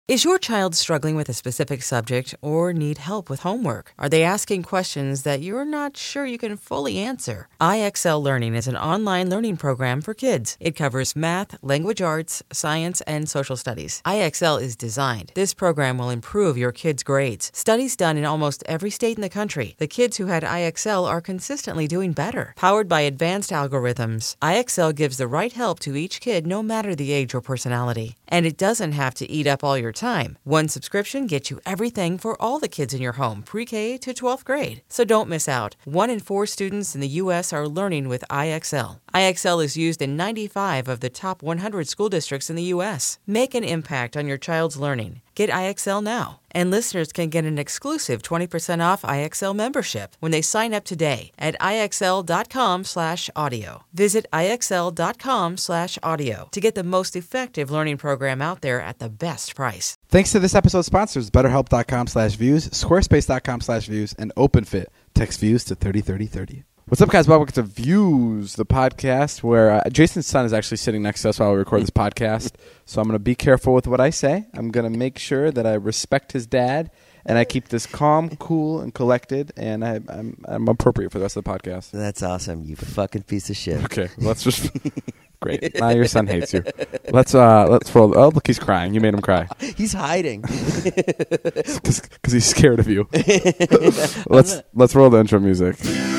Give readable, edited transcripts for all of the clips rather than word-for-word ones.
Is your child struggling with a specific subject or need help with homework? Are they asking questions that you're not sure you can fully answer? IXL Learning is an online learning program for kids. It covers math, language arts, science, and social studies. IXL is designed. This program will improve your kids' grades. Studies done in almost every state in the country. The kids who had IXL are consistently doing better. Powered by advanced algorithms, IXL gives the right help to each kid no matter the age or personality. And it doesn't have to eat up all your time. One subscription gets you everything for all the kids in your home, pre-K to 12th grade. So don't miss out. 1 in 4 students in the U.S. are learning with IXL. IXL is used in 95 of the top 100 school districts in the U.S. Make an impact on your child's learning. Get IXL now. And listeners can get an exclusive 20% off IXL membership when they sign up today at IXL.com/audio. Visit IXL.com/audio to get the most effective learning program out there at the best price. Thanks to this episode's sponsors, BetterHelp.com/views, Squarespace.com/views, and OpenFit. Text views to 303030. What's up, guys? Welcome to Views, the podcast where Jason's son is actually sitting next to us while we record this podcast. So I'm going to be careful with what I say. I'm going to make sure that I respect his dad, and I keep this calm, cool, and collected, and I'm appropriate for the rest of the podcast. That's awesome, you fucking piece of shit. Okay, let's just... Great. Now your son hates you. Let's roll. Oh, look, he's crying. You made him cry. He's hiding. Because he's scared of you. Let's roll the intro music.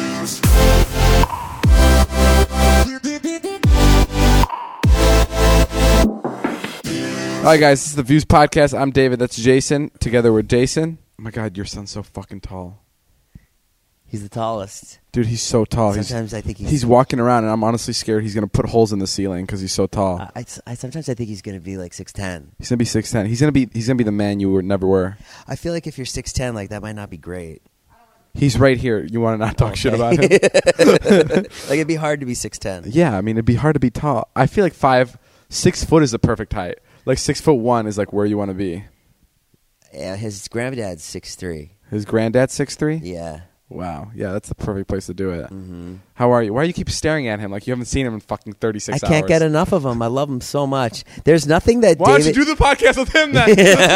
All right, guys, this is the Views Podcast. I'm David. That's Jason. Together with Jason. Oh, my God, your son's so fucking tall. He's the tallest. Dude, he's so tall. Sometimes I think he's walking around, and I'm honestly scared he's going to put holes in the ceiling because he's so tall. Sometimes I think he's going to be like 6'10". He's going to be 6'10". He's going to be the man you never were. I feel like if you're 6'10", like that might not be great. He's right here. You want to not talk shit about him? Like it'd be hard to be 6'10". Yeah, I mean it'd be hard to be tall. I feel like 6 foot is the perfect height. Like 6'1" is like where you want to be. Yeah, his granddad's 6'3". His granddad's 6'3"? Yeah. Wow. Yeah, that's the perfect place to do it. Mm-hmm. How are you? Why do you keep staring at him like you haven't seen him in fucking 36 hours? I can't get enough of him. I love him so much. There's nothing that Why David... don't you do the podcast with him then?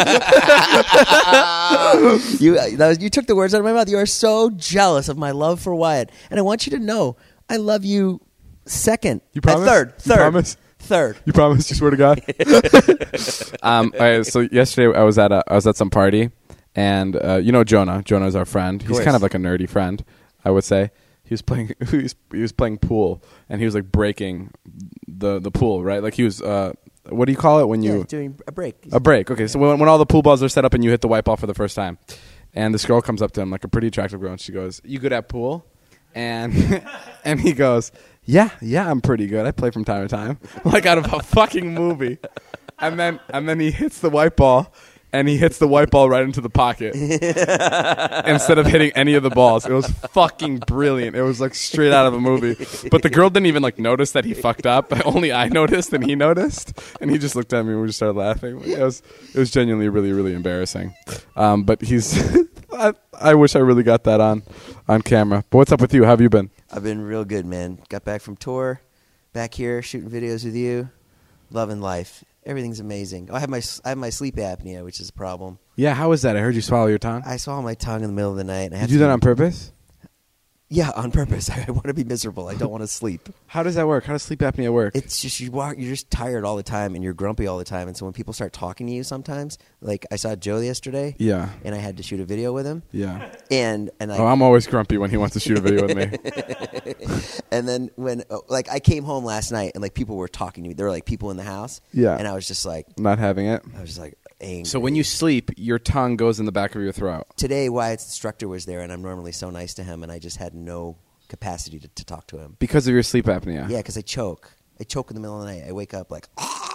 You took the words out of my mouth. You are so jealous of my love for Wyatt. And I want you to know, I love you second. You promise? Third. You promise? Third. You promise? You swear to God? All right, so yesterday I was at some party. And you know Jonah. Jonah is our friend. He's kind of like a nerdy friend, I would say. He was playing pool, and he was like breaking the pool, right? Like he was what do you call it when you doing a break? A break. Okay, so when all the pool balls are set up and you hit the white ball for the first time, and this girl comes up to him, like a pretty attractive girl, and she goes, "You good at pool?" And and he goes, "Yeah, I'm pretty good. I play from time to time," like out of a fucking movie. And then he hits the white ball. And he hits the white ball right into the pocket instead of hitting any of the balls. It was fucking brilliant. It was like straight out of a movie. But the girl didn't even like notice that he fucked up. Only I noticed and he noticed. And he just looked at me and we just started laughing. It was genuinely really, really embarrassing. But he's I wish I really got that on camera. But what's up with you? How have you been? I've been real good, man. Got back from tour, back here shooting videos with you, loving life. Everything's amazing. I have my sleep apnea, which is a problem. Yeah, how is that? I heard you swallow your tongue. I swallow my tongue in the middle of the night. And Did you do that on purpose? Yeah, on purpose. I want to be miserable. I don't want to sleep. How does that work? How does sleep apnea work? It's just you're just tired all the time and you're grumpy all the time. And so when people start talking to you sometimes, like I saw Joe yesterday. Yeah. And I had to shoot a video with him. Yeah. And I'm always grumpy when he wants to shoot a video with me. And then when like I came home last night and like people were talking to me. There were like people in the house. Yeah. And I was just like not having it. I was just like angry. So when you sleep, your tongue goes in the back of your throat. Today Wyatt's instructor was there and I'm normally so nice to him and I just had no capacity to talk to him. Because of your sleep apnea? Yeah, because I choke. I choke in the middle of the night. I wake up like,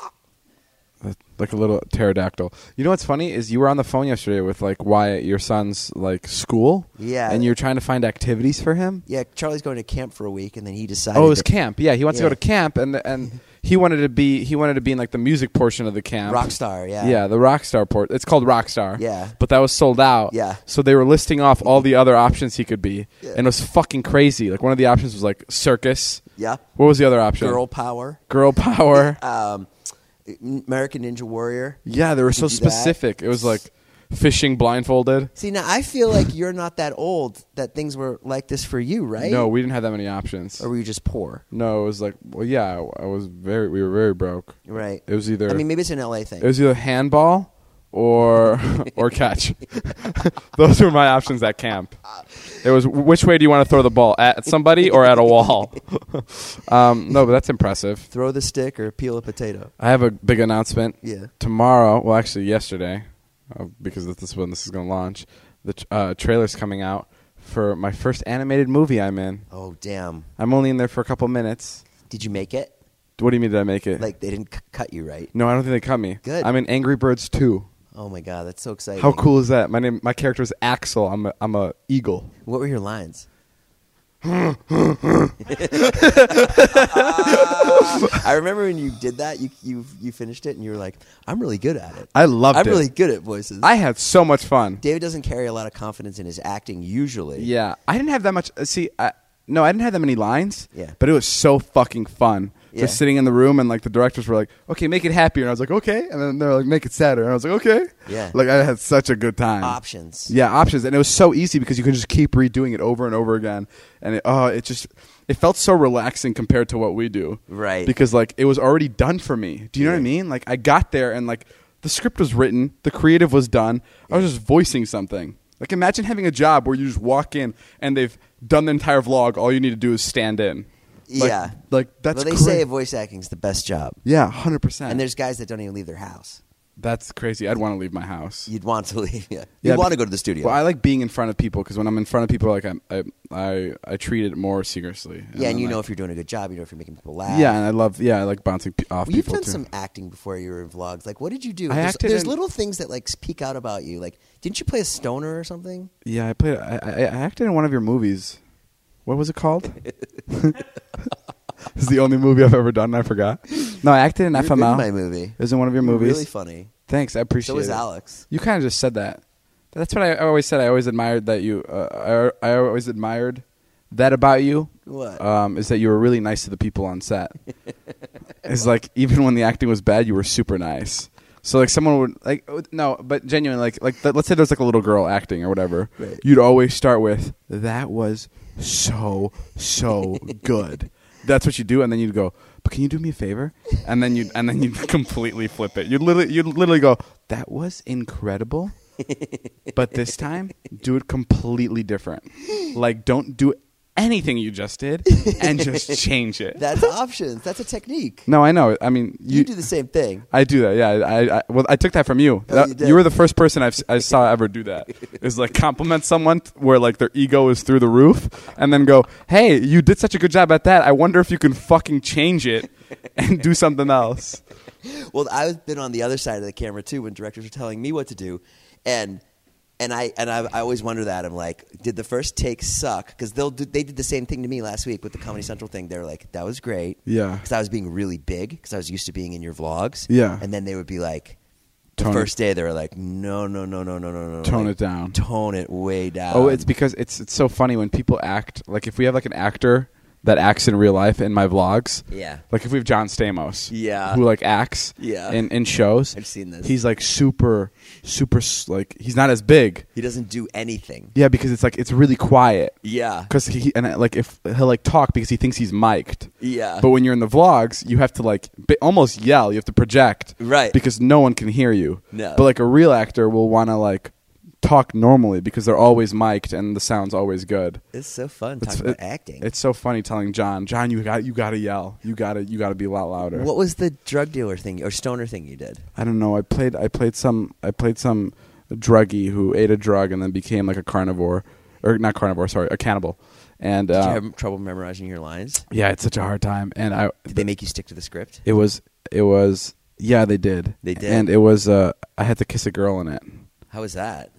like a little pterodactyl. You know what's funny is you were on the phone yesterday with like Wyatt, your son's like school. Yeah. And you're trying to find activities for him. Yeah, Charlie's going to camp for a week, and then he decided. Oh, it was camp. Yeah, he wants to go to camp, and he wanted to be in like the music portion of the camp. Rockstar, yeah. Yeah, the Rockstar port. It's called Rockstar. Yeah. But that was sold out. Yeah. So they were listing off all the other options he could be, and it was fucking crazy. Like one of the options was like circus. Yeah. What was the other option? Girl power. Girl power. American Ninja Warrior. Yeah, they were so do that. specific. It was like fishing blindfolded. See, now I feel like you're not that old that things were like this for you, right? No, we didn't have that many options. Or were you just poor? No, it was like, well, yeah, we were very broke. Right. It was either, I mean, maybe it's an LA thing. it was either handball or catch. Those were my options at camp. It was, which way do you want to throw the ball, at somebody or at a wall? No, but that's impressive. Throw the stick or peel a potato. I have a big announcement. Yeah. Tomorrow, well, actually yesterday, because this is when this is going to launch, the trailer's coming out for my first animated movie I'm in. Oh, damn. I'm only in there for a couple minutes. Did you make it? What do you mean, did I make it? Like, they didn't cut you, right? No, I don't think they cut me. Good. I'm in Angry Birds 2. Oh, my God. That's so exciting. How cool is that? My character is Axel. I'm a eagle. What were your lines? I remember when you did that, you finished it, and you were like, I'm really good at it. I loved it. I'm really good at voices. I had so much fun. David doesn't carry a lot of confidence in his acting usually. Yeah, I didn't have that much. No, I didn't have that many lines. Yeah. But it was so fucking fun. Yeah. Just sitting in the room and like the directors were like, "Okay, make it happier," and I was like, "Okay," and then they're like, "Make it sadder," and I was like, "Okay." Yeah. Like I had such a good time. Options. Yeah, options, and it was so easy because you could just keep redoing it over and over again, and it felt so relaxing compared to what we do. Right. Because like it was already done for me. Do you know what I Yeah. mean? Like I got there and like the script was written, the creative was done. I was just voicing something. Like imagine having a job where you just walk in and they've done the entire vlog. All you need to do is stand in. Like, Yeah. Like that's Well, they cra- say voice acting's the best job. Yeah, 100%. And there's guys that don't even leave their house. That's crazy. I'd want to leave my house. You'd want to leave. Yeah. Yeah, You'd want be- to go to the studio. Well, I like being in front of people because when I'm in front of people, like I treat it more seriously. yeah, and then, you know like- if you're doing a good job, you know if you're making people laugh. Yeah, and I like bouncing off Well, you've people done too. some acting before you were in vlogs. Like, what did you do? I There's, acted there's in- little things that like peek out about you. Like, didn't you play a stoner or something? Yeah, I played. I acted in one of your movies. What was it called? It's the only movie I've ever done. And I forgot. No, I acted in You were good FML. in my movie. It was in one of your You were movies. really funny. Thanks, I appreciate So was it. Alex. You kind of just said that. That's what I always said. I always admired that you. I always admired that about you. What? Is that you were really nice to the people on set. It's like even when the acting was bad, you were super nice. So like someone would like no, but genuinely let's say there's like a little girl acting or whatever. Right. You'd always start with that was so good. That's what you do, and then you'd go, but can you do me a favor? And then you'd completely flip it. You'd literally go, that was incredible, but this time do it completely different. Like don't do anything you just did and just change it. That's options. That's a technique. No, I know. I mean, You do the same thing. I do that. Yeah, I took that from you. Oh, you did? You were the first person I saw ever do that. Is like compliment someone where like their ego is through the roof, and then go, "Hey, you did such a good job at that. I wonder if you can fucking change it and do something else." Well, I've been on the other side of the camera too when directors are telling me what to do, and I always wonder that. I'm like, did the first take suck? Because they did the same thing to me last week with the Comedy Central thing. They were like, that was great. Yeah. Because I was being really big because I was used to being in your vlogs. Yeah. And then they would be like, the Tone it- first day they were like, no. Tone Like, it down. Tone it way down. Oh, it's because it's so funny when people act. Like if we have like an actor that acts in real life in my vlogs. Yeah. Like if we have John Stamos. Yeah. Who like acts. Yeah. In shows. I've seen this. He's like super like he's not as big. He doesn't do anything. Yeah, because it's like it's really quiet. Yeah. Because like if he'll like talk because he thinks he's mic'd. Yeah. But when you're in the vlogs, you have to like almost yell. You have to project. Right. Because no one can hear you. No. But like a real actor will want to like talk normally because they're always mic'd and the sound's always good. It's so fun talking about acting. It's so funny telling John, you got to yell. You got to be a lot louder. What was the drug dealer thing or stoner thing you did? I don't know. I played some druggie who ate a drug and then became like a carnivore, or not carnivore. Sorry, a cannibal. And Did you have trouble memorizing your lines? yeah, it's such a hard time. And Did they make you stick to the script? it was yeah, they did. They did? And it was I had to kiss a girl in it. How was that?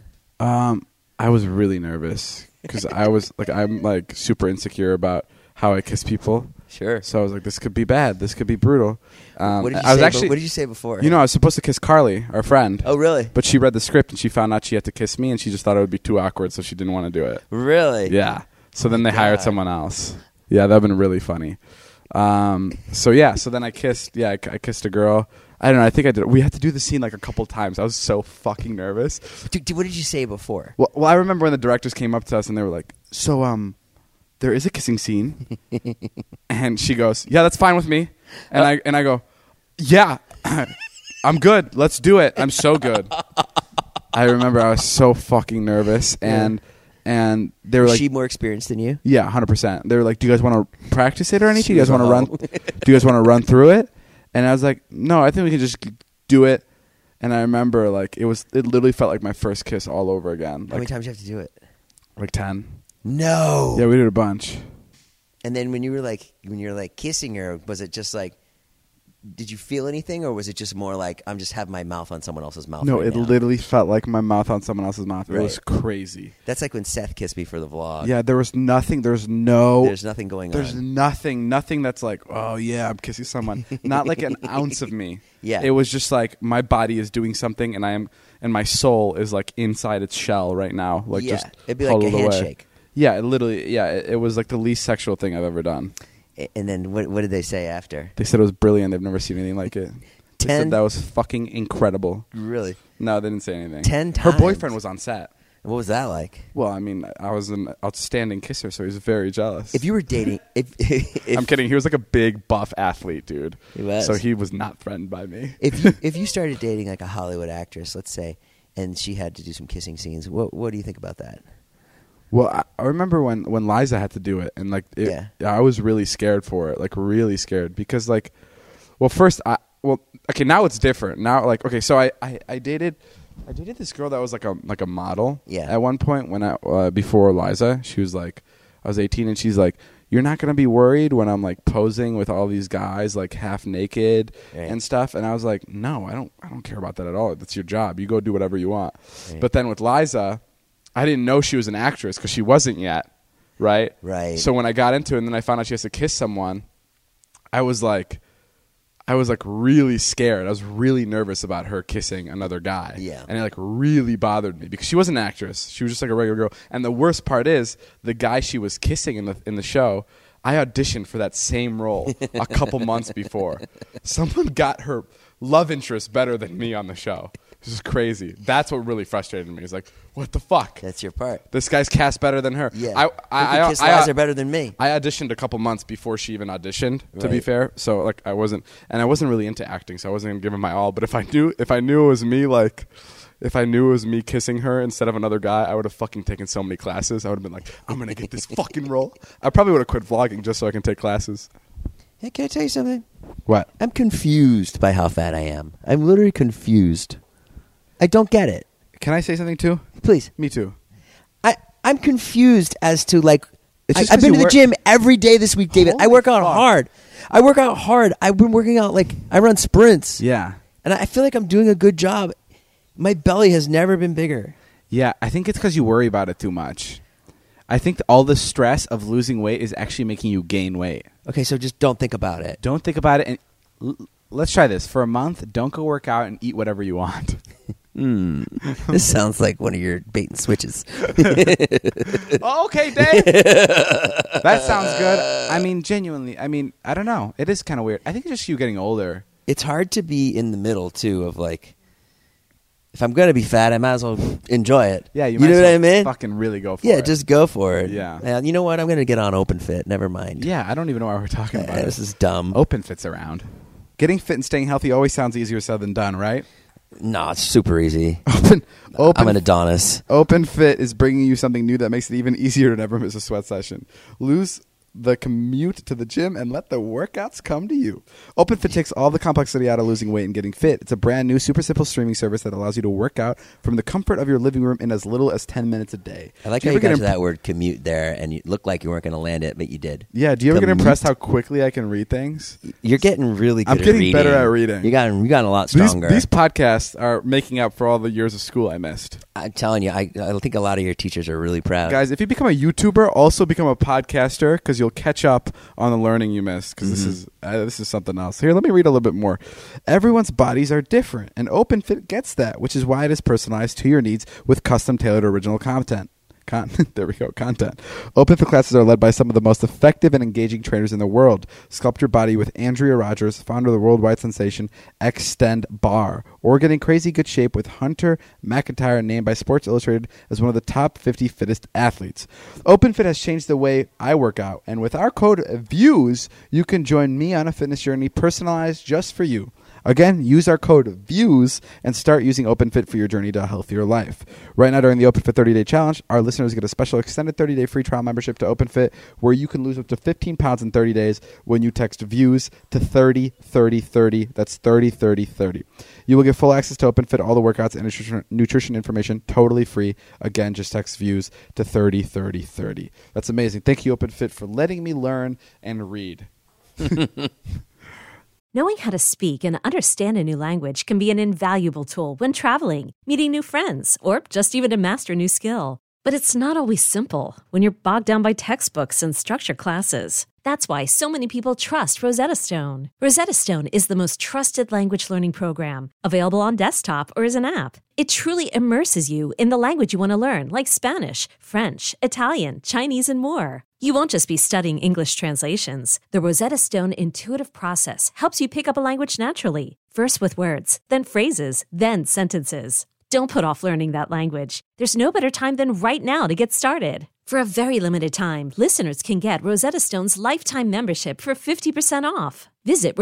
I was really nervous because I'm like super insecure about how I kiss people. Sure. So I was like, this could be bad. This could be brutal. What did you I was say? actually, What did you say before? You know, I was supposed to kiss Carly, our friend. Oh, really? But she read the script and she found out she had to kiss me and she just thought it would be too awkward, so she didn't want to do it. Really? Yeah. So then they hired God. someone else. Yeah, that would have been really funny. So then I kissed. Yeah, I kissed a girl. I don't know. I think I did. We had to do the scene like a couple times. I was so fucking nervous. What did you say before? Well, I remember when the directors came up to us and they were like, "So, there is a kissing scene," and she goes, "Yeah, that's fine with me," and I go, "Yeah, I'm good. Let's do it. I'm so good." I remember I was so fucking nervous, and they were Was like, she more experienced than you? "Yeah, 100%." They were like, "Do you guys want to practice it or anything? Do you guys want to run? Do you guys want to run through it?" And I was like, "No, I think we can just do it." And I remember like it literally felt like my first kiss all over again. How many times do you have to do it? Like 10. No. Yeah, we did a bunch. And then when you were like kissing her, was it just like, did you feel anything, or was it just more like I'm just having my mouth on someone else's mouth? No, right it now? literally felt like my mouth on someone else's mouth. It Right. was crazy. That's like when Seth kissed me for the vlog. Yeah, there was nothing. There's nothing going There's on. nothing that's like, oh yeah, I'm kissing someone. Not like an ounce of me. Yeah. It was just like my body is doing something, and my soul is like inside its shell right now, like Yeah. just It'd be like a huddled away. handshake. Yeah, it was like the least sexual thing I've ever done. And then what did they say after? They said it was brilliant. They've never seen anything like it. They 10? said that was fucking incredible. Really? No, they didn't say anything. 10 Her times? boyfriend was on set. What was that like? Well, I mean, I was an outstanding kisser, so he was very jealous. If you were dating, if I'm kidding. He was like a big buff athlete, dude. He was. So he was not threatened by me. if you started dating like a Hollywood actress, let's say, and she had to do some kissing scenes, what do you think about that? Well, I remember when Liza had to do it, and like, I was really scared for it, like really scared, because like, well, first, okay, now it's different. Now, like, okay, so I dated this girl that was like a model. Yeah. At one point when before Liza, she was like, I was 18, and she's like, "You're not gonna be worried when I'm like posing with all these guys like half naked and stuff." And I was like, "No, I don't care about that at all. That's your job. You go do whatever you want." Right. But then with Liza, I didn't know she was an actress because she wasn't yet, right? Right. So when I got into it and then I found out she has to kiss someone, I was like really scared. I was really nervous about her kissing another guy. Yeah. And it like really bothered me because she wasn't an actress. She was just like a regular girl. And the worst part is the guy she was kissing in the show, I auditioned for that same role a couple months before. Someone got her love interest better than me on the show. This is crazy. That's what really frustrated me. It's like, what the fuck? That's your part. This guy's cast better than her. Yeah. I kiss Liza better than me. I auditioned a couple months before she even auditioned, to be Right. fair. So like I wasn't really into acting, so I wasn't gonna give it my all. But if I knew it was me, like if I knew it was me kissing her instead of another guy, I would have fucking taken so many classes. I would have been like, I'm gonna get this fucking role. I probably would have quit vlogging just so I can take classes. Hey, can I tell you something? What? I'm confused by how fat I am. I'm literally confused. I don't get it. Can I say something too? Please. Me too. I'm confused as to like. It's just I've 'cause been you to the work- gym every day this week, David. I Holy work out fuck. hard. I've been working out like I run sprints. Yeah. And I feel like I'm doing a good job. My belly has never been bigger. Yeah, I think it's because you worry about it too much. I think all the stress of losing weight is actually making you gain weight. Okay, so just don't think about it. Don't think about it. And let's try this. For a month, don't go work out and eat whatever you want. This sounds like one of your bait and switches. Oh, okay, Dave. That sounds good. I mean, genuinely. I mean, I don't know. It is kind of weird. I think it's just you getting older. It's hard to be in the middle too of like, if I'm gonna be fat, I might as well enjoy it. Yeah, you know might as what well I mean? fucking really go for Yeah, it. just go for it. Yeah. You know what? I'm gonna get on OpenFit. Never mind. Yeah, I don't even know why we're talking about it. This is dumb. Open Fit's around. Getting fit and staying healthy always sounds easier said than done, right? No, it's super easy. Open I'm an Adonis. Open Fit is bringing you something new that makes it even easier to never miss a sweat session. Lose the commute to the gym and let the workouts come to you. Open Fit takes all the complexity out of losing weight and getting fit. It's a brand new, super simple streaming service that allows you to work out from the comfort of your living room in as little as 10 minutes a day. I like Do how you ever got get to that word commute there, and you looked like you weren't going to land it, but you did. Yeah, do you ever get Commute. impressed how quickly I can read things? You're getting really good I'm at getting reading. better at reading. You gotten a lot stronger. These podcasts are making up for all the years of school I missed. I'm telling you, I think a lot of your teachers are really proud. Guys, if you become a YouTuber, also become a podcaster because you'll catch up on the learning you missed. Because this is something else. Here, let me read a little bit more. Everyone's bodies are different, and OpenFit gets that, which is why it is personalized to your needs with custom tailored original content. There we go. Content. OpenFit classes are led by some of the most effective and engaging trainers in the world. Sculpt your body with Andrea Rogers, founder of the worldwide sensation Extend Bar, or get in crazy good shape with Hunter McIntyre, named by Sports Illustrated as one of the top 50 fittest athletes. OpenFit has changed the way I work out, and with our code VIEWS, you can join me on a fitness journey personalized just for you. Again, use our code VIEWS and start using OpenFit for your journey to a healthier life. Right now, during the OpenFit 30-Day Challenge, our listeners get a special extended 30-day free trial membership to OpenFit, where you can lose up to 15 pounds in 30 days when you text VIEWS to 303030. That's 303030. You will get full access to OpenFit, all the workouts and nutrition information, totally free. Again, just text VIEWS to 303030. That's amazing. Thank you, OpenFit, for letting me learn and read. Knowing how to speak and understand a new language can be an invaluable tool when traveling, meeting new friends, or just even to master a new skill. But it's not always simple when you're bogged down by textbooks and structured classes. That's why so many people trust Rosetta Stone. Rosetta Stone is the most trusted language learning program, available on desktop or as an app. It truly immerses you in the language you want to learn, like Spanish, French, Italian, Chinese, and more. You won't just be studying English translations. The Rosetta Stone intuitive process helps you pick up a language naturally, first with words, then phrases, then sentences. Don't put off learning that language. There's no better time than right now to get started. For a very limited time, listeners can get Rosetta Stone's lifetime membership for 50% off. Visit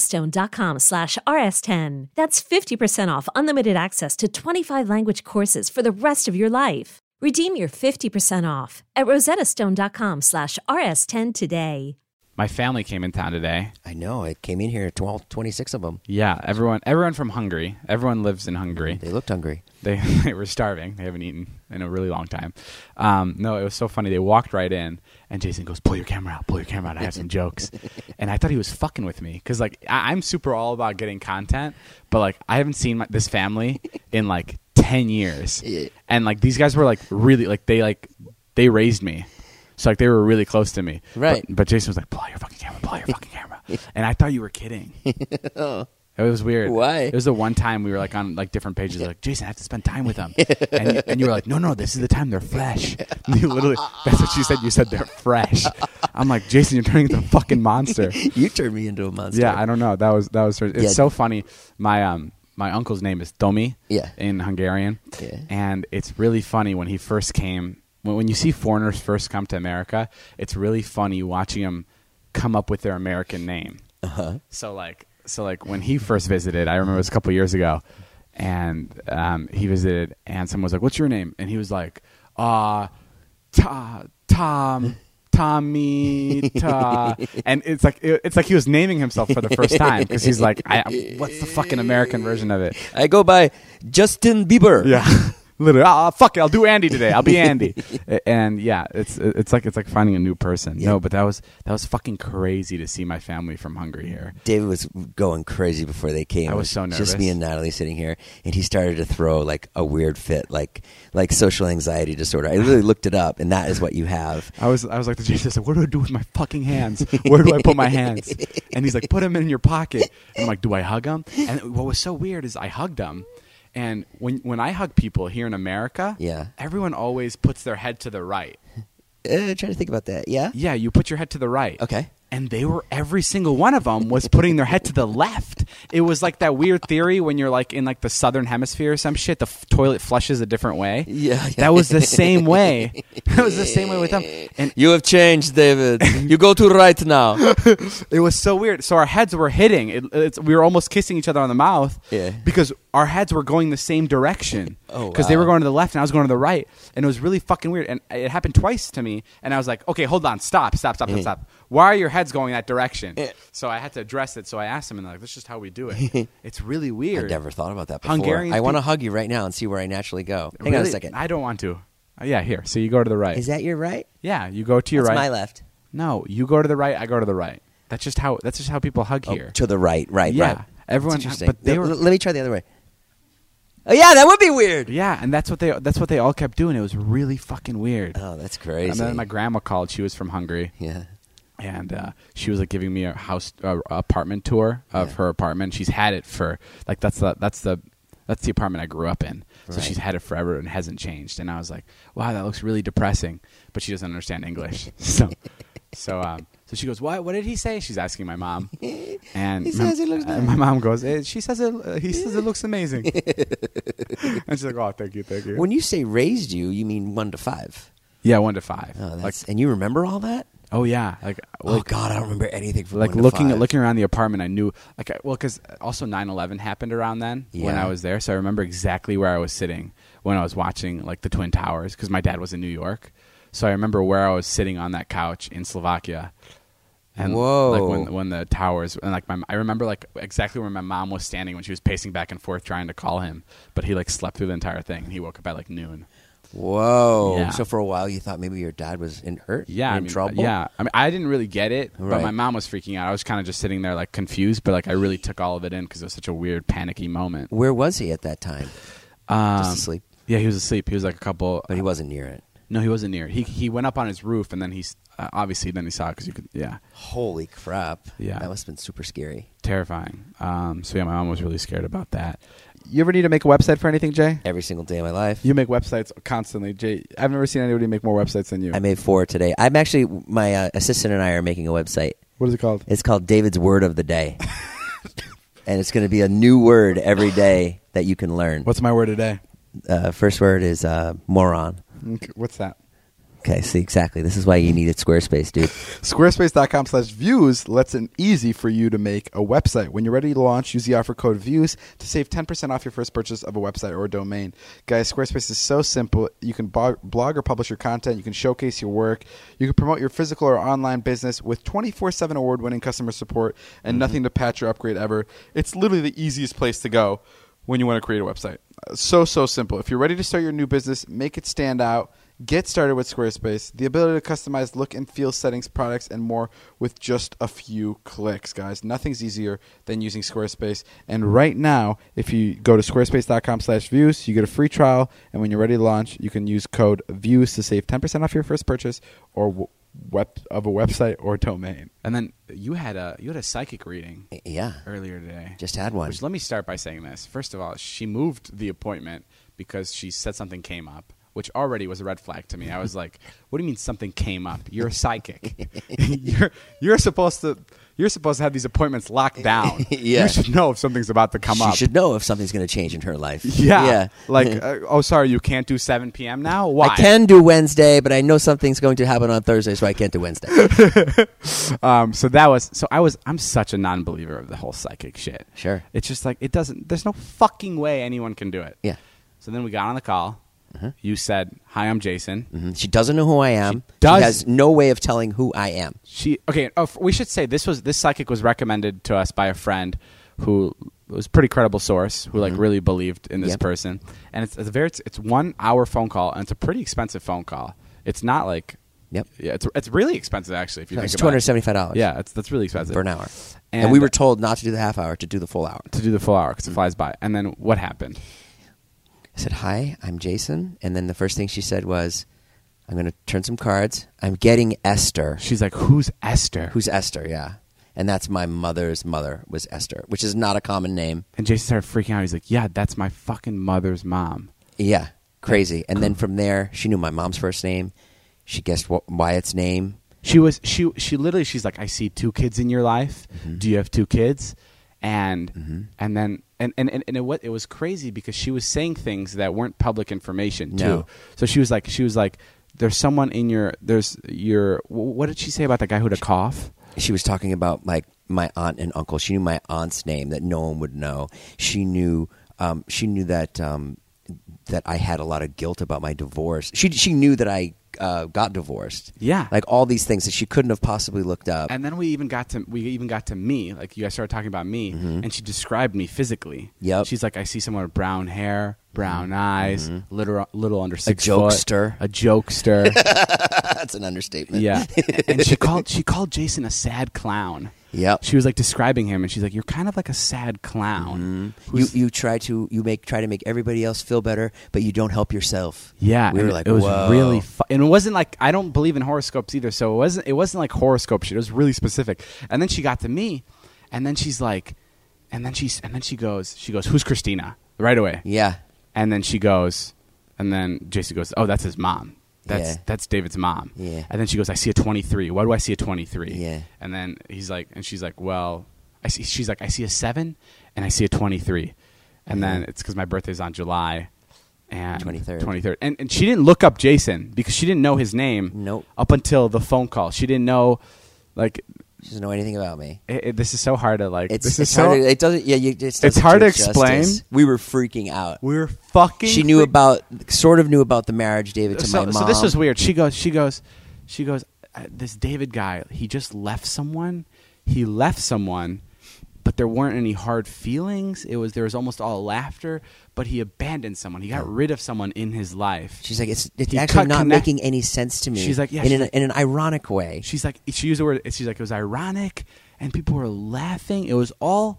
rosettastone.com/rs10. That's 50% off unlimited access to 25 language courses for the rest of your life. Redeem your 50% off at rosettastone.com/rs10 today. My family came in town today. I know. I came in here, 26 of them. Yeah, everyone from Hungary. Everyone lives in Hungary. They looked hungry. They were starving. They haven't eaten in a really long time. No, it was so funny. They walked right in, and Jason goes, pull your camera out. I have some jokes. And I thought he was fucking with me because, like, I'm super all about getting content, but, like, I haven't seen this family in, like, 10 years. Yeah. And, like, these guys were, like, really, like, they raised me. So, like, they were really close to me. Right. But Jason was like, pull out your fucking camera. And I thought you were kidding. Oh. It was weird. Why? It was the one time we were, like, on, like, different pages. Like, Jason, I have to spend time with them. And you were like, no, this is the time they're fresh. And you literally, that's what you said. You said they're fresh. I'm like, Jason, you're turning into a fucking monster. You turned me into a monster. Yeah, I don't know. That was. It's so funny. My uncle's name is Tomi. Yeah. In Hungarian. Yeah. And it's really funny when he first came. When you see foreigners first come to America, it's really funny watching them come up with their American name. Uh-huh. So like when he first visited, I remember it was a couple years ago, and he visited, and someone was like, "What's your name?" And he was like, Tommy, and it's like he was naming himself for the first time because he's like, "What's the fucking American version of it?" I go by Justin Bieber. Yeah. Literally, fuck it, I'll do Andy today. I'll be Andy. And yeah, it's like finding a new person. Yeah. No, but that was fucking crazy to see my family from Hungary here. David was going crazy before they came. I was so nervous. Just me and Natalie sitting here, and he started to throw like a weird fit, like social anxiety disorder. I literally looked it up, and that is what you have. I was like to Jason, what do I do with my fucking hands? Where do I put my hands? And he's like, put them in your pocket. And I'm like, do I hug him? And what was so weird is I hugged him. And when I hug people here in America, yeah, everyone always puts their head to the right. Trying to think about that. Yeah? Yeah, you put your head to the right. Okay. And every single one of them was putting their head to the left. It was like that weird theory when you're like in like the southern hemisphere or some shit, the toilet flushes a different way. Yeah. That was the same way. That was the same way with them. And you have changed, David. You go to right now. It was so weird. So our heads were hitting. We were almost kissing each other on the mouth. Yeah. Because our heads were going the same direction. Oh, because they were going to the left and I was going to the right. And it was really fucking weird. And it happened twice to me. And I was like, okay, hold on. Stop. Why are your heads going that direction? Yeah. So I had to address it. So I asked him, and they're like, that's just how we do it. It's really weird. I never thought about that before. Hungarian I want to hug you right now and see where I naturally go. Hang on a second. I don't want to. Yeah, here. So you go to the right. Is that your right? Yeah, you go to your That's right. my left. No, you go to the right. I go to the right. That's just how people hug here. To the right. Yeah. Right. Everyone. That's interesting. But they were. Let me try the other way. Oh yeah, that would be weird. Yeah, and that's what they all kept doing. It was really fucking weird. Oh, that's crazy. And then my grandma called. She was from Hungary. Yeah. And she was like giving me a apartment tour of her apartment. She's had it for like that's the That's the apartment I grew up in. So Right. she's had it forever and hasn't changed. And I was like, wow, that looks really depressing. But she doesn't understand English. So she goes, what did he say? She's asking my mom. And He says it looks nice. my mom goes, he says it looks amazing. And she's like, oh, thank you. When you say raised you mean 1 to 5. Yeah, 1 to 5. Oh, Like, and you remember all that? oh yeah, like Oh God, I don't remember anything from like 1 to looking 5. looking around the apartment, I knew because also 9/11 happened around then when Yeah. I was there, so I remember exactly where I was sitting when I was watching like the Twin Towers because my dad was in New York, so I remember where I was sitting on that couch in Slovakia, and Whoa. like when the towers and like I remember like exactly where my mom was standing when she was pacing back and forth trying to call him, but he like slept through the entire thing and he woke up at like noon. Whoa. Yeah. So for a while you thought maybe your dad was hurt? Yeah, in trouble? Yeah, I mean, I didn't really get it, but Right. my mom was freaking out. I was kind of just sitting there, like confused, but like I really took all of it in because it was such a weird, panicky moment. Where was he at that time? Just asleep. Yeah, he was asleep. He was like a couple. But he wasn't near it. No, he wasn't near. He went up on his roof, and then he saw it because you could. Yeah, Holy crap. Yeah. That must have been super scary. terrifying. So yeah, my mom was really scared about that. You ever need to make a website for anything, Jay? Every single day of my life. You make websites constantly, Jay. I've never seen anybody make more websites than you. I made 4 today. I'm actually, my assistant and I are making a website. What is it called? It's called David's Word of the Day. And it's going to be a new word every day that you can learn. What's my word today? First word is moron. Okay, what's that? Okay, see, exactly. This is why you needed Squarespace, dude. Squarespace.com/views lets it easy for you to make a website. When you're ready to launch, use the offer code VIEWS to save 10% off your first purchase of a website or a domain. Guys, Squarespace is so simple. You can blog or publish your content. You can showcase your work. You can promote your physical or online business with 24/7 award-winning customer support and nothing to patch or upgrade ever. It's literally the easiest place to go when you want to create a website. So simple. If you're ready to start your new business, make it stand out. Get started with Squarespace. The ability to customize look and feel, settings, products, and more with just a few clicks, guys. Nothing's easier than using Squarespace. And right now, if you go to squarespace.com/views, you get a free trial. And when you're ready to launch, you can use code VIEWS to save 10% off your first purchase or of a website or domain. And then you had a psychic reading Yeah. earlier today. Just had one. Which, let me start by saying this. First of all, she moved the appointment because she said something came up, which already was a red flag to me. I was like, "What do you mean something came up? You're a psychic. you're supposed to have these appointments locked down. Yeah. You should know if something's about to come up. She should know if something's going to change in her life. Yeah. Like, oh, sorry, you can't do 7 p.m. now? Why? I can do Wednesday, but I know something's going to happen on Thursday, so I can't do Wednesday. I'm such a non-believer of the whole psychic shit. Sure. It's just like, there's no fucking way anyone can do it. Yeah. So then we got on the call. You said, "Hi, I'm Jason." Mhm. She doesn't know who I am. She does. She has no way of telling who I am. We should say this psychic was recommended to us by a friend who was a pretty credible source who like really believed in this Yep. person. And it's 1 hour phone call, and it's a pretty expensive phone call. It's not like Yep. yeah, it's really expensive actually if you It's think about it. $275. Yeah, that's really expensive for an hour. And And we were told not to do the half hour, to do the full hour. to do the full hour because it flies by. And then what happened? I said, "Hi, I'm Jason." And then the first thing she said was, "I'm going to turn some cards. I'm getting Esther." She's like, "Who's Esther?" Who's Esther? Yeah. And that's my mother's mother was Esther, which is not a common name. And Jason started freaking out. He's like, "Yeah, that's my fucking mother's mom." Yeah, crazy. And then from there, she knew my mom's first name. She guessed Wyatt's name. She literally, she's like, "I see 2 kids in your life. Do you have 2 kids?" And then it was crazy because she was saying things that weren't public information too. No. So she was like, "There's someone in your what did she say about the guy who had a cough?" She was talking about like my aunt and uncle. She knew my aunt's name that no one would know. She knew that I had a lot of guilt about my divorce. She knew that I got divorced. Yeah. Like all these things that she couldn't have possibly looked up. And then we even got to me. Like you guys started talking about me, and she described me physically. Yep. She's like, "I see someone with brown hair, brown eyes, little under 6 foot, jokester. a jokester." That's an understatement. Yeah. And she called Jason a sad clown. Yep. She was like describing him, and she's like, "You're kind of like a sad clown." You try to make everybody else feel better, but you don't help yourself. Yeah, we were and like, it was whoa. really and it wasn't like, I don't believe in horoscopes either, so it wasn't like horoscope shit. It was really specific. And then she got to me, and then she's like, and then she goes, "Who's Christina?" right away. Yeah. And then she goes, and then Jason goes, oh, that's his mom. That's David's mom. Yeah. And then she goes, I see a 23. Why do I see a 23? Yeah. And then she's like, well, she's like, I see a 7 and I see a 23. And then it's because my birthday's on July and 23rd. And she didn't look up Jason because she didn't know his name. Nope. Up until the phone call. She didn't know, like, She doesn't know anything about me. this is so hard to like. It's hard. It doesn't. Yeah, it's hard to explain. We were freaking out. We were fucking. She knew sort of knew about the marriage, David, to my mom. So this was weird. She goes. This David guy, he just left someone. He left someone, but there weren't any hard feelings. There was almost all laughter, but he abandoned someone. He got rid of someone in his life. She's like, it's actually not making any sense to me. She's like, yeah, in an ironic way. She's like, she used the word. She's like, it was ironic, and people were laughing. It was all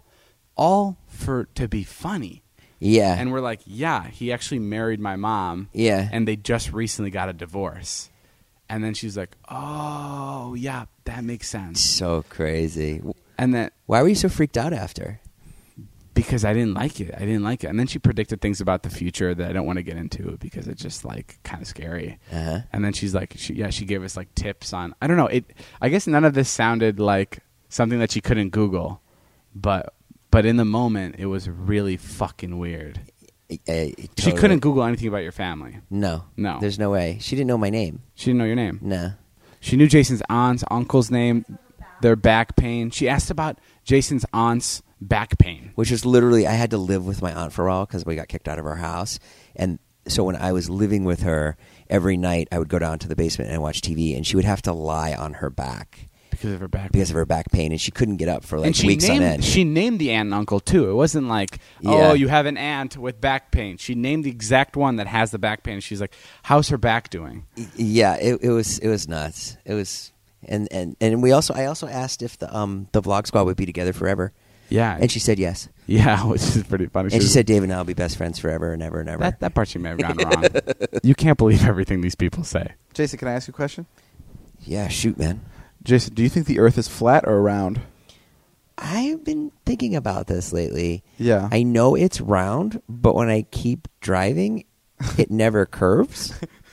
to be funny. Yeah. And we're like, yeah, he actually married my mom. Yeah. And they just recently got a divorce. And then she's like, oh, yeah, that makes sense. So crazy. And then why were you so freaked out after? Because I didn't like it. And then she predicted things about the future that I don't want to get into because it's just like kind of scary. Uh-huh. And then she's like, she gave us like tips on, I don't know. I guess none of this sounded like something that she couldn't Google, but in the moment it was really fucking weird. Totally. She couldn't Google anything about your family. No. No. There's no way. She didn't know my name. She didn't know your name. No. She knew Jason's aunt's, uncle's name, their back pain. She asked about Jason's aunt's back pain. Which was literally, I had to live with my aunt for a while because we got kicked out of our house. And so when I was living with her, every night I would go down to the basement and watch TV, and she would have to lie on her back. Because of her back pain. Because of her back pain, and she couldn't get up for like weeks on end. She named the aunt and uncle too. It wasn't like, Yeah. oh, you have an aunt with back pain. She named the exact one that has the back pain. And she's like, how's her back doing? Yeah, it was nuts. It was, and I also asked if the Vlog Squad would be together forever. Yeah, and she said yes. Yeah, which is pretty funny. And she said David and I will be best friends forever and ever and ever. That part she may have gone wrong. You can't believe everything these people say. Jason, can I ask you a question? Yeah, shoot, man. Jason, do you think the Earth is flat or round? I've been thinking about this lately. Yeah. I know it's round, but when I keep driving, it never curves.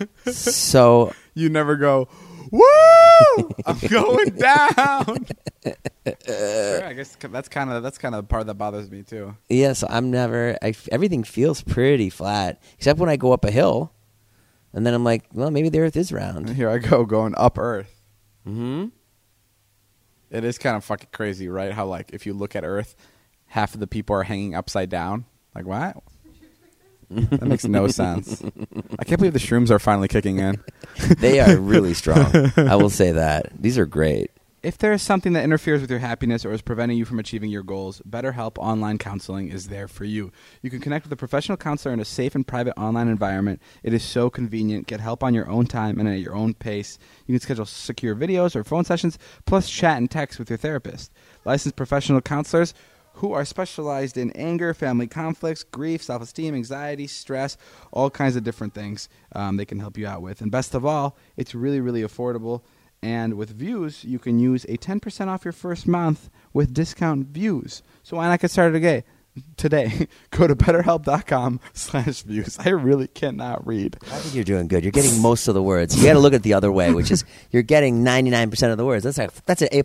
So you never go, woo! I'm going down. Sure, I guess that's kind of the part that bothers me too. yeah, so everything feels pretty flat, except when I go up a hill, and then I'm like, well, maybe the Earth is round. Here I go, going up Earth. Mm-hmm. It is kind of fucking crazy, right? How, like, if you look at Earth, half of the people are hanging upside down. Like, what? That makes no sense. I can't believe the shrooms are finally kicking in. They are really strong. I will say that. These are great. If there is something that interferes with your happiness or is preventing you from achieving your goals, BetterHelp Online Counseling is there for you. You can connect with a professional counselor in a safe and private online environment. It is so convenient. Get help on your own time and at your own pace. You can schedule secure videos or phone sessions, plus chat and text with your therapist. Licensed professional counselors who are specialized in anger, family conflicts, grief, self-esteem, anxiety, stress, all kinds of different things they can help you out with. And best of all, it's really, really affordable. And with Views, you can use a 10% off your first month with discount Views. So why not get started today? Go to BetterHelp.com/views. I really cannot read. I think you're doing good. You're getting most of the words. You got to look at the other way, which is you're getting 99% of the words. That's an A+.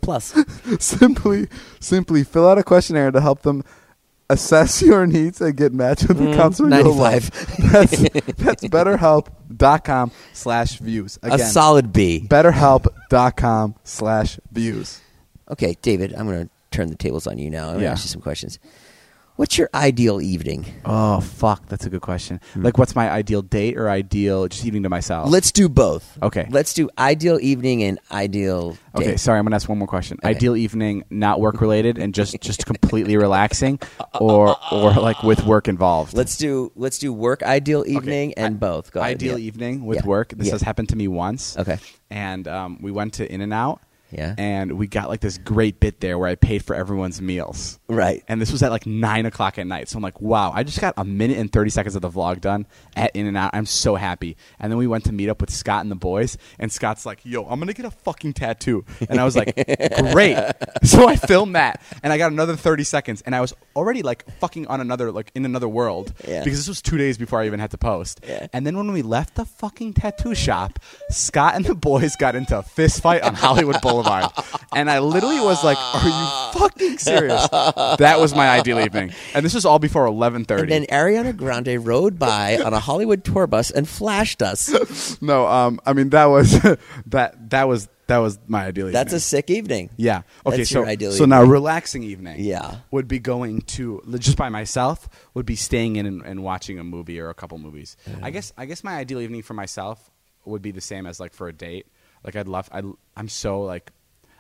Simply fill out a questionnaire to help them assess your needs and get matched with the counselor 95. That's BetterHelp.com/views. Again, A solid B. BetterHelp.com/views. Okay, David, I'm going to turn the tables on you now. I'm going to Yeah. ask you some questions. What's your ideal evening? Oh, fuck. That's a good question. Like, what's my ideal date or ideal just evening to myself? Let's do both. Okay. Let's do ideal evening and ideal date. Okay, sorry. I'm going to ask one more question. Okay. Ideal evening, not work-related and just completely relaxing or like with work involved? Let's do work ideal evening and both. Go ahead. Ideal Yeah. evening with Yeah. work. This Yeah. has happened to me once. Okay. And we went to In-N-Out. Yeah. And we got like this great bit there where I paid for everyone's meals. Right. And this was at like 9 o'clock at night. So I'm like, wow, I just got a minute and 30 seconds of the vlog done at In-N-Out. I'm so happy. And then we went to meet up with Scott and the boys. And Scott's like, yo, I'm going to get a fucking tattoo. And I was like, great. So I filmed that. And I got another 30 seconds. And I was already like fucking on another, like in another world. Yeah. Because this was 2 days before I even had to post. Yeah. And then when we left the fucking tattoo shop, Scott and the boys got into a fist fight on Hollywood Boulevard. And I literally was like, are you fucking serious? That was my ideal evening. And this was all before 11:30. And then Ariana Grande rode by on a Hollywood tour bus and flashed us. No, I mean that was that was my ideal evening. That's a sick evening. Yeah. Okay, That's so your ideal so now evening. relaxing evening. Yeah. Would be going to just by myself. Would be staying in and watching a movie or a couple movies. I guess my ideal evening for myself would be the same as like for a date. Like I'm so like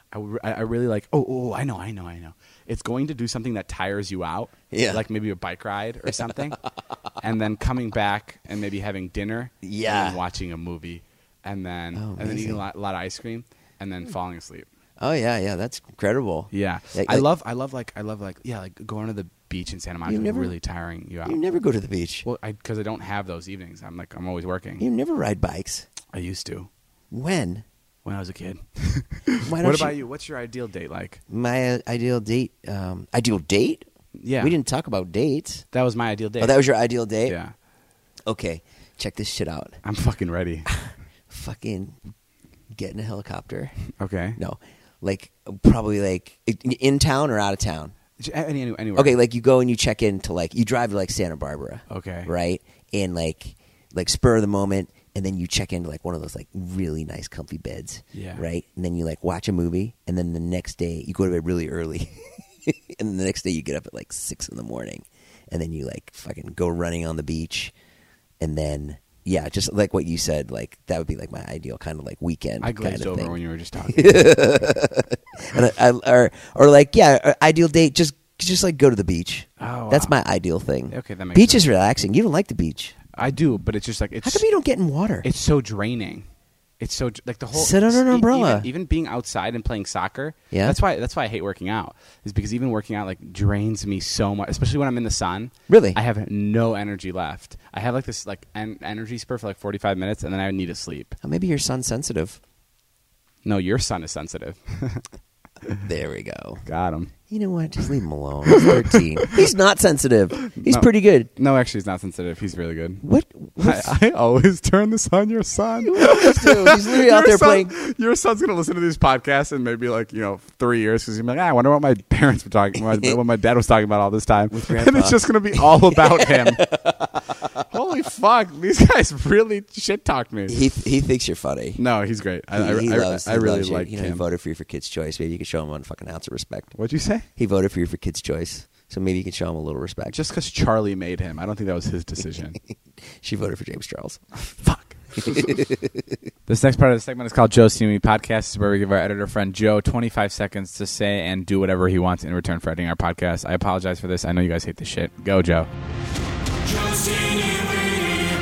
I really like. Oh, I know. It's going to do something that tires you out. Yeah. Like maybe a bike ride or something, and then coming back and maybe having dinner. Yeah. And then watching a movie, and then eating a lot of ice cream, and then falling asleep. Oh yeah, that's incredible. Yeah. Like- I love like going to the beach in Santa Monica. never- really tiring you out. You never go to the beach. Well, because I don't have those evenings. I'm always working. You never ride bikes. I used to When? when I was a kid. Why What don't about you? What's your ideal date like? My ideal date. Ideal date? Yeah. We didn't talk about dates. That was my ideal date. Oh, that was your ideal date? Yeah. Okay, check this shit out. I'm fucking ready. Fucking get in a helicopter. Okay. No, like probably like in town or out of town. Anywhere. Okay, like you go and you check in to like you drive to like Santa Barbara. Okay. Right, and like spur of the moment, and then you check into like one of those like really nice comfy beds. Yeah. Right, and then you like watch a movie, and then the next day you go to bed really early, and then the next day you get up at like 6 a.m, and then you like fucking go running on the beach, and then. Yeah, just like what you said, like that would be like my ideal kind of like weekend. I glazed kind of over thing. when you were just talking. And or like ideal date, just like go to the beach. Oh, That's wow. my ideal thing. Okay, that makes beach sense. is relaxing. You don't like the beach. I do, but it's just like it's. How come you don't get in water? It's so draining. It's so like the whole Sit under an umbrella. Even being outside and playing soccer. Yeah. That's why I hate working out. Is because even working out like drains me so much, especially when I'm in the sun. Really? I have no energy left. I have like this like energy spur for like 45 minutes, and then I need to sleep. Oh, maybe you're sun sensitive. No, your son is sensitive. There we go. Got him. You know what? Just leave him alone. He's 13. He's not sensitive. He's No. pretty good. No, actually, he's not sensitive. He's really good. What? I always turn this on your son. He's literally out there playing. Your son's gonna listen to these podcasts in maybe 3 years because he's like, I wonder what my parents were talking, what my dad was talking about all this time, and Grandpa. it's just gonna be all about him. Holy fuck! These guys really shit talked me. He thinks you're funny. No, he's great. He I really loves you. like He him. voted for you for Kids' Choice. Maybe you could show him 1 fucking ounce of respect. What'd you say? He voted for you for Kids' Choice, so maybe you can show him a little respect. Just because Charlie made him, I don't think that was his decision. She voted for James Charles. Fuck. This next part of the segment is called Joe's Seen Me Podcast. This is where we give our editor friend Joe 25 seconds to say and do whatever he wants in return for editing our podcast. I apologize for this. I know you guys hate this shit. Go, Joe. Joe's Teeny Weeny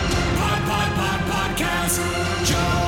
Podcast. Joe.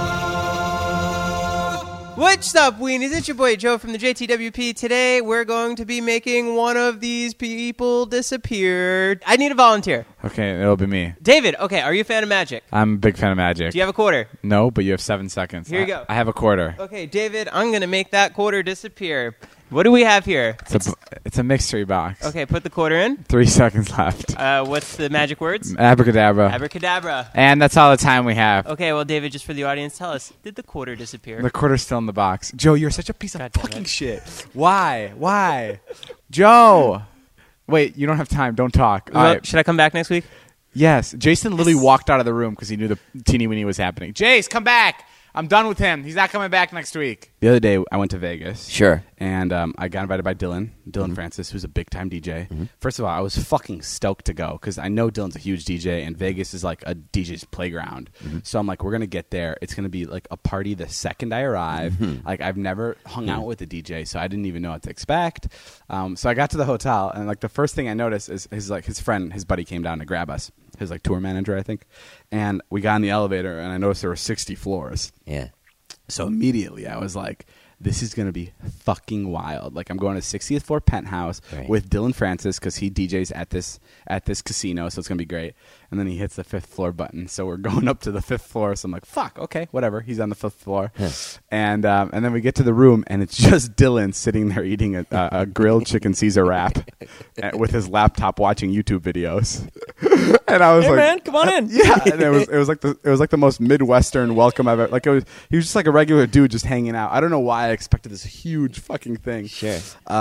What's up, weenies? It's your boy Joe from the JTWP. Today, we're going to be making one of these people disappear. I need a volunteer. Okay, it'll be me. David, okay, are you a fan of magic? I'm a big fan of magic. Do you have a quarter? No, but you have 7 seconds. Here you go. I have a quarter. Okay, David, I'm going to make that quarter disappear. What do we have here? It's a mystery box. Okay, put the quarter in. 3 seconds left. What's the magic words? Abracadabra. Abracadabra. And that's all the time we have. Okay, well, David, just for the audience, tell us, did the quarter disappear? The quarter's still in the box. Joe, you're such a piece of God damn fucking it. shit. Why? Joe! Wait, you don't have time. Don't talk. All Well, right. should I come back next week? Yes. Jason literally walked out of the room because he knew the teeny weeny was happening. Jace, come back. I'm done with him. He's not coming back next week. The other day, I went to Vegas. Sure. And I got invited by Dylan Francis, who's a big-time DJ. First of all, I was fucking stoked to go because I know Dylan's a huge DJ, and Vegas is like a DJ's playground. So I'm like, we're going to get there. It's going to be like a party the second I arrive. Like, I've never hung out with a DJ, so I didn't even know what to expect. So I got to the hotel, and like the first thing I noticed is his friend, his buddy came down to grab us. His like tour manager, I think. And we got in the elevator, and I noticed there were 60 floors. Yeah. So immediately I was like, this is going to be fucking wild. Like, I'm going to 60th floor penthouse with Dylan Francis because he DJs at this casino, so it's going to be great. And then he hits the 5th floor button. So we're going up to the 5th floor. So I'm like, fuck, okay, whatever. He's on the 5th floor. And then we get to the room, and it's just Dylan sitting there eating a grilled chicken Caesar wrap with his laptop watching YouTube videos. And I was Hey, like, man, come on in. Yeah, and it was like the most Midwestern welcome I've ever. Like, he was just like a regular dude just hanging out. I don't know why I expected this huge fucking thing. Sure.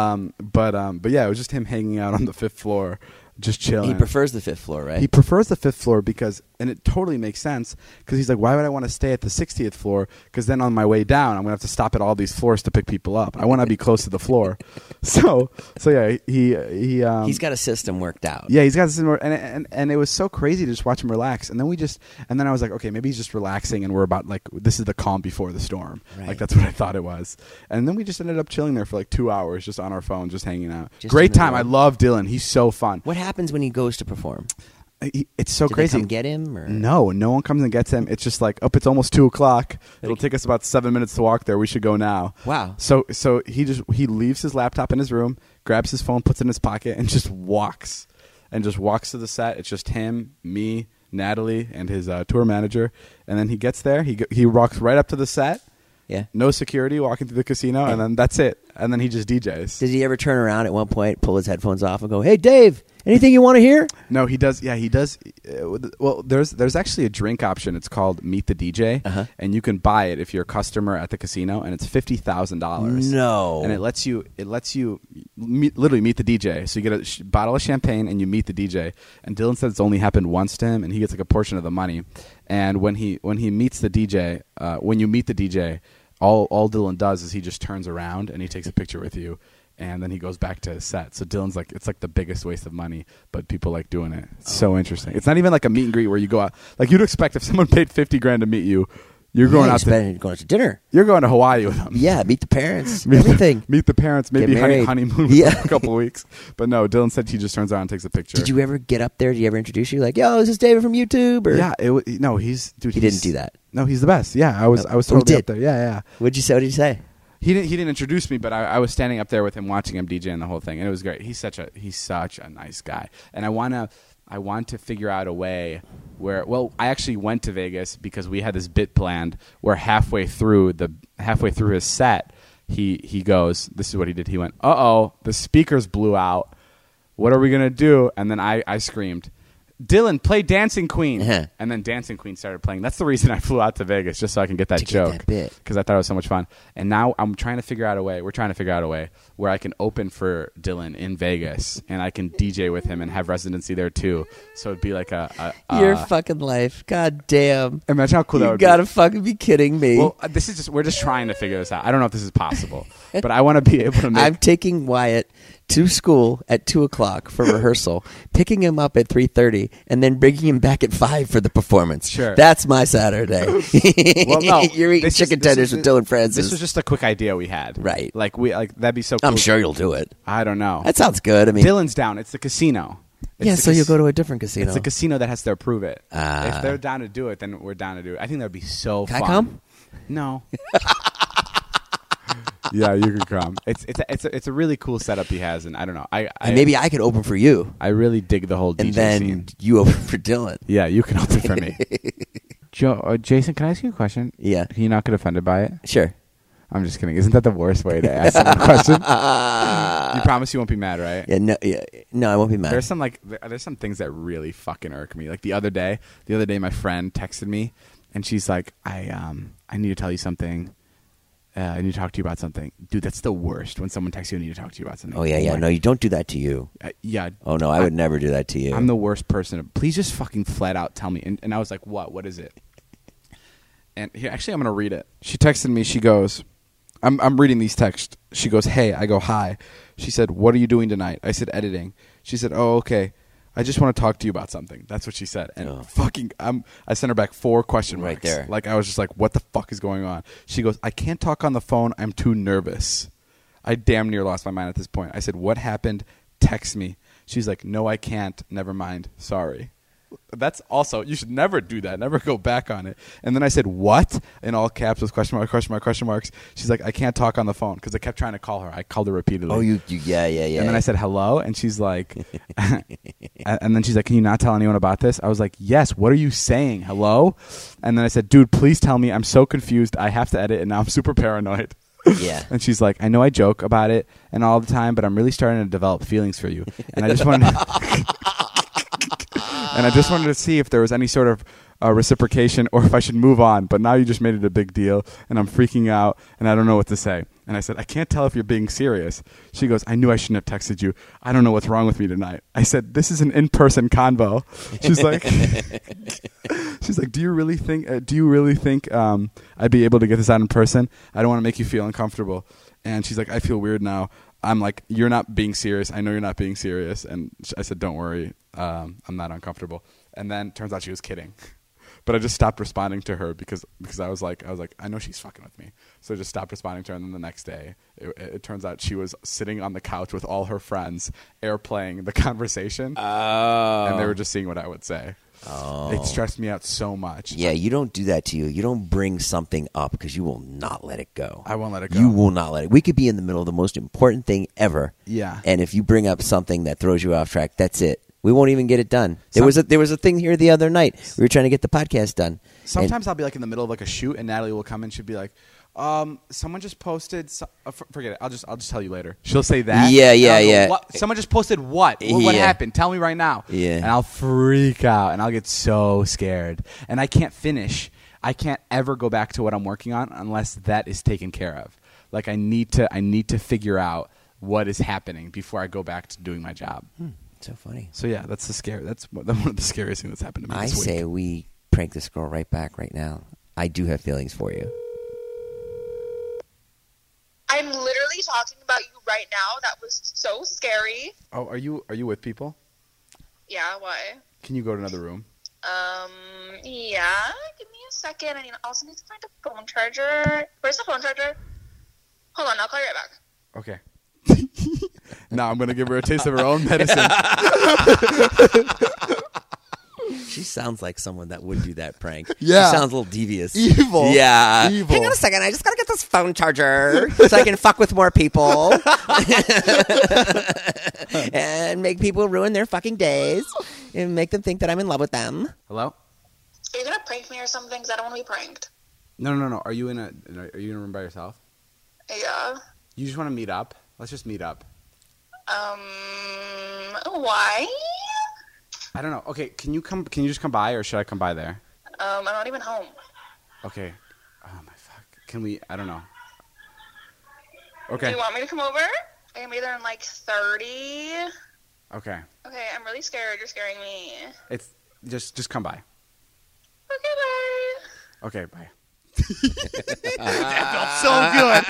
But yeah, it was just him hanging out on the 5th floor, just chilling. He prefers the 5th floor, right? He prefers the 5th floor because, and it totally makes sense, because he's like, why would I want to stay at the 60th floor? Because then on my way down, I'm going to have to stop at all these floors to pick people up. I want to be close to the floor. So yeah, he's got a system worked out. Yeah, he's got this, and it was so crazy to just watch him relax. And then I was like, okay, maybe he's just relaxing, and we're about like, this is the calm before the storm. Right. Like, that's what I thought it was. And then we just ended up chilling there for like 2 hours, just on our phone, just hanging out. Just Great in the time. I room. love Dylan. He's so fun. What happens when he goes to perform? It's so Do crazy. they come get him? Or? No one comes and gets him. It's just like, it's almost 2:00. It'll take us about 7 minutes to walk there. We should go now. Wow. So he leaves his laptop in his room, grabs his phone, puts it in his pocket, and just walks to the set. It's just him, me, Natalie, and his tour manager. And then he gets there. He walks right up to the set. Yeah. No security, walking through the casino, and then that's it. And then he just DJs. Does he ever turn around at one point, pull his headphones off, and go, "Hey, Dave, anything you want to hear?" No, he does. Yeah, he does. Well, there's actually a drink option. It's called Meet the DJ, and you can buy it if you're a customer at the casino, and it's $50,000. No. And it lets you literally meet the DJ. So you get a bottle of champagne and you meet the DJ. And Dylan said it's only happened once to him, and he gets like a portion of the money. And when he meets the DJ, when you meet the DJ, all Dylan does is he just turns around and he takes a picture with you. And then he goes back to his set. So Dylan's like, it's like the biggest waste of money, but people like doing it. It's so interesting. It's not even like a meet and greet where you go out. Like, you'd expect if someone paid $50,000 to meet you, you're going out going to dinner. You're going to Hawaii with them. Yeah, meet the parents. Meet everything. Meet the parents. Maybe Get married. honeymoon with them for a couple of weeks. But no, Dylan said he just turns around and takes a picture. Did you ever get up there? Did he ever introduce you? Like, yo, this is David from YouTube? Or? Yeah. No, he's dude. He didn't do that. No, he's the best. Yeah, I was totally did? up there. Yeah. What did you say? He didn't introduce me, but I was standing up there with him, watching him DJ and the whole thing, and it was great. He's such a nice guy, and I want to figure out a way where, well, I actually went to Vegas because we had this bit planned where halfway through his set, he goes, this is what he did. He went, "Uh-oh, the speakers blew out. What are we gonna do?" And then I screamed, "Dylan, play Dancing Queen." And then Dancing Queen started playing. That's the reason I flew out to Vegas, just so I can get that To get joke. that bit. Because I thought it was so much fun. And now we're trying to figure out a way where I can open for Dylan in Vegas, and I can DJ with him and have residency there too. So it'd be like Your fucking life. God damn. Imagine how cool that You would gotta be. fucking be kidding me. Well, we're just trying to figure this out. I don't know if this is possible, but I want to be able to make. I'm taking Wyatt to school at 2:00 for rehearsal, picking him up at 3:30, and then bringing him back at 5 for the performance. Sure. That's my Saturday. Well, no, You're eating this is- chicken this tenders is- with Dylan Francis. This was just a quick idea we had. Right. Like that'd be so cool. I'm sure you'll do it. I don't know. That sounds good. I mean, Dylan's down. It's the casino. It's yeah. the So you'll go to a different casino. It's a casino that has to approve it. Ah. If they're down to do it, then we're down to do it. I think that'd be so Can I fun. come? No. Yeah, you can come. It's a really cool setup he has, and I don't know. And maybe I could open for you, I really dig the whole DJ and then scene. you open for Dylan. Yeah, you can open for me. Jason, can I ask you a question? Yeah. Can you not get offended by it? Sure. I'm just kidding. Isn't that the worst way to ask someone a question? You promise you won't be mad, right? No, I won't be mad. There's some things that really fucking irk me. Like the other day, my friend texted me, and she's like, I need to tell you something. I need to talk to you about something. Dude, that's the worst when someone texts you, I need to talk to you about something. Oh, yeah. Like, No, you don't do that to you. Yeah. Oh, no, I would never do that to you. I'm the worst person. Please just fucking flat out tell me. And I was like, what? What is it? And here, actually, I'm going to read it. She texted me. She goes, I'm reading these texts. She goes, "Hey." I go, "Hi." She said, "What are you doing tonight?" I said, "Editing." She said, "Oh, okay. I just want to talk to you about something." That's what she said. And I sent her back 4 question marks. Right there. Like, I was just like, what the fuck is going on? She goes, "I can't talk on the phone. I'm too nervous." I damn near lost my mind at this point. I said, "What happened? Text me." She's like, "No, I can't. Never mind. Sorry." That's also, you should never do that. Never go back on it. And then I said, what? In all caps with question mark, question mark, question marks. She's like, I can't talk on the phone because I kept trying to call her. I called her repeatedly. Oh, yeah. And then I said, hello. And she's like, and then she's like, can you not tell anyone about this? I was like, yes. What are you saying? Hello? And then I said, dude, please tell me. I'm so confused. I have to edit and now I'm super paranoid. Yeah. And she's like, I know I joke about it and all the time, but I'm really starting to develop feelings for you. And I just wanted and I just wanted to see if there was any sort of reciprocation or if I should move on. But now you just made it a big deal and I'm freaking out and I don't know what to say. And I said, I can't tell if you're being serious. She goes, I knew I shouldn't have texted you. I don't know what's wrong with me tonight. I said, this is an in-person convo. She's like, do you really think I'd be able to get this out in person? I don't want to make you feel uncomfortable. And she's like, I feel weird now. I'm like, you're not being serious. I know you're not being serious. And I said, don't worry. I'm not uncomfortable. And then turns out she was kidding. But I just stopped responding to her because I was like, I know she's fucking with me. So I just stopped responding to her. And then the next day, it turns out she was sitting on the couch with all her friends, airplaying the conversation. Oh. And they were just seeing what I would say. Oh. It stressed me out so much. Yeah, you don't do that to you. You don't bring something up because you will not let it go. I won't let it go. You will not let it. We could be in the middle of the most important thing ever. Yeah. And if you bring up something that throws you off track, that's it. We won't even get it done. There was a thing here the other night. We were trying to get the podcast done. Sometimes I'll be like in the middle of like a shoot, and Natalie will come and she'll be like, someone just posted. Forget it. I'll just tell you later. She'll say that. Yeah. What? Someone just posted what? What happened? Tell me right now. Yeah. And I'll freak out, and I'll get so scared, and I can't finish. I can't ever go back to what I'm working on unless that is taken care of. Like I need to figure out what is happening before I go back to doing my job. So funny. So yeah, that's one of the scariest things that's happened to me. I this week. say we prank this girl right back right now. I do have feelings for you. I'm literally talking about you right now. That was so scary. Oh, are you with people? Yeah, why? Can you go to another room? Yeah. Give me a second. I also need to find a phone charger. Where's the phone charger? Hold on, I'll call you right back. Okay. Now I'm gonna give her a taste of her own medicine. She sounds like someone that would do that prank. Yeah. She sounds a little devious. Evil. Yeah. Evil. Hang on a second. I just got to get this phone charger so I can fuck with more people. And make people ruin their fucking days. And make them think that I'm in love with them. Hello? Are you going to prank me or something? Because I don't want to be pranked. No. Are you in a room by yourself? Yeah. You just want to meet up? Let's just meet up. Why? I don't know. Okay, can you just come by, or should I come by there? I'm not even home. Okay. Oh my fuck. Can we? I don't know. Okay. Do you want me to come over? I can be there in like 30. Okay. Okay, I'm really scared. You're scaring me. It's just come by. Okay, bye. Okay, bye. That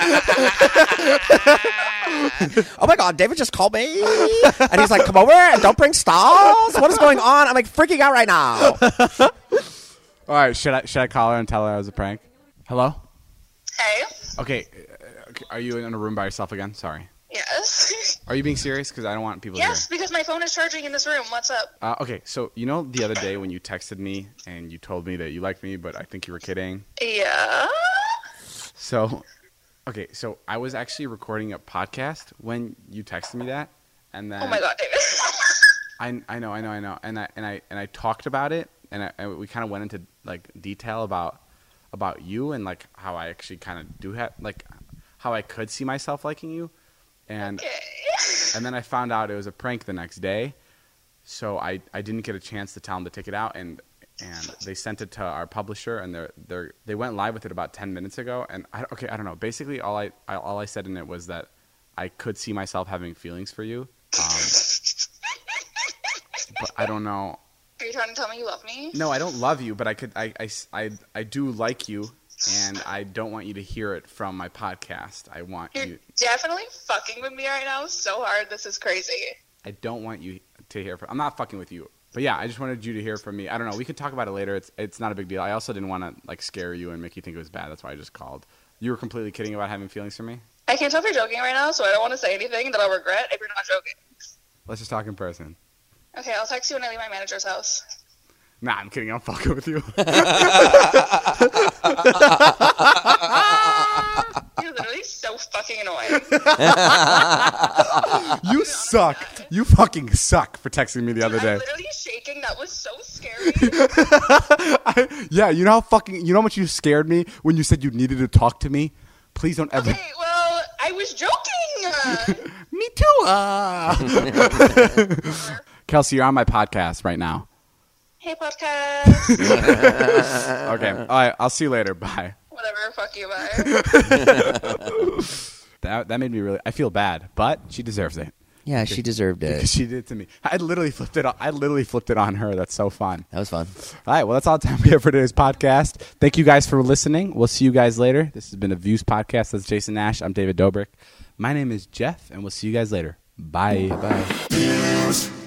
felt so good. Oh my God, David just called me. And he's like, come over and don't bring stalls. What is going on? I'm like freaking out right now. All right, should I call her and tell her it was a prank? Hello? Hey. Okay, are you in a room by yourself again? Sorry. Yes. Are you being serious? Because I don't want people Yes, because my phone is charging in this room. What's up? Okay, so you know the other day when you texted me and you told me that you liked me, but I think you were kidding? Yeah. So, okay, so I was actually recording a podcast when you texted me that, and then Oh my God, David. I know, and I talked about it, and we kind of went into like detail about you and like how I actually kind of do have like how I could see myself liking you, and Okay. and then I found out it was a prank the next day, so I didn't get a chance to tell them to take it out, and they sent it to our publisher, and they went live with it about 10 minutes ago, and I don't know. Basically, all I said in it was that I could see myself having feelings for you, but I don't know. Are you trying to tell me you love me? No, I don't love you, but I do like you, and I don't want you to hear it from my podcast. I want You're you. definitely fucking with me right now so hard. This is crazy. I don't want you to hear from. I'm not fucking with you. But yeah, I just wanted you to hear from me. I don't know. We could talk about it later. It's not a big deal. I also didn't want to like scare you and make you think it was bad. That's why I just called. You were completely kidding about having feelings for me? I can't tell if you're joking right now, so I don't want to say anything that I'll regret if you're not joking. Let's just talk in person. Okay, I'll text you when I leave my manager's house. Nah, I'm kidding. I'm fucking with you. You're literally so fucking annoying. You suck. You fucking suck for texting me the other day. I'm literally shaking. That was so scary. Yeah, you know how much you scared me when you said you needed to talk to me? Please don't ever. Okay, well, I was joking. Me too. Kelsey, you're on my podcast right now. Hey, podcast. Okay. All right. I'll see you later. Bye. Whatever. Fuck you. Bye. That made me really. I feel bad, but she deserves it. Yeah, she deserved it. Because she did it to me. I literally flipped it on her. That's so fun. That was fun. All right. Well, that's all the time we have for today's podcast. Thank you guys for listening. We'll see you guys later. This has been a Views podcast. That's Jason Nash. I'm David Dobrik. My name is Jeff, and we'll see you guys later. Bye. Bye. Views.